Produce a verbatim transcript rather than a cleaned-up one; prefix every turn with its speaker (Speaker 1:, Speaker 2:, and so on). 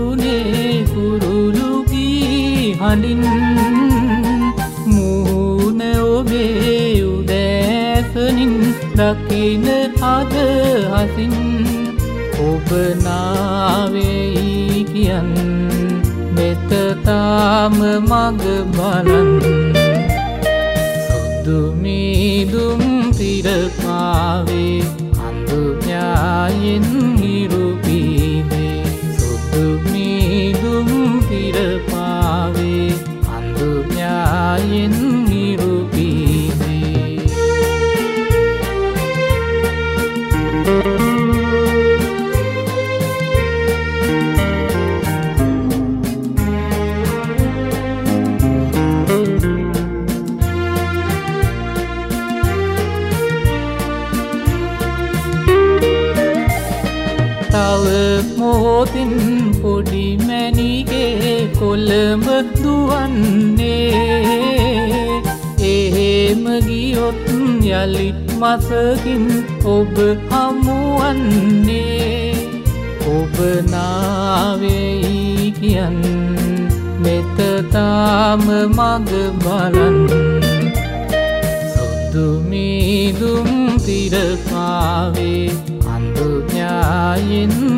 Speaker 1: නැගුණේ කුරුළුගී හඬින් මූණ ඔබේ උදෑසනින් දකින අදහසින් ඔබ නාවෙයි කියන් මෙත තාම මග බලන් සුදු මීදුම් තිරපාවේ අඳු ඥායෙන් නිරුපීවේ සුදු මීදුම් තිරපාවේ අඳු ඥායෙන් නිරුපීවේ තව මොහොතින් පොඩි මැණිකේ කොළඹ දුවන්නේ එහෙම ගියොත් යලිත් මසකින් ඔබ හමුවන්නේ ඔබ නාවෙයි කියන් මෙත තාම මග බලන් සුදු මීදුම් තිරපාවේ අඳු ඥායෙන්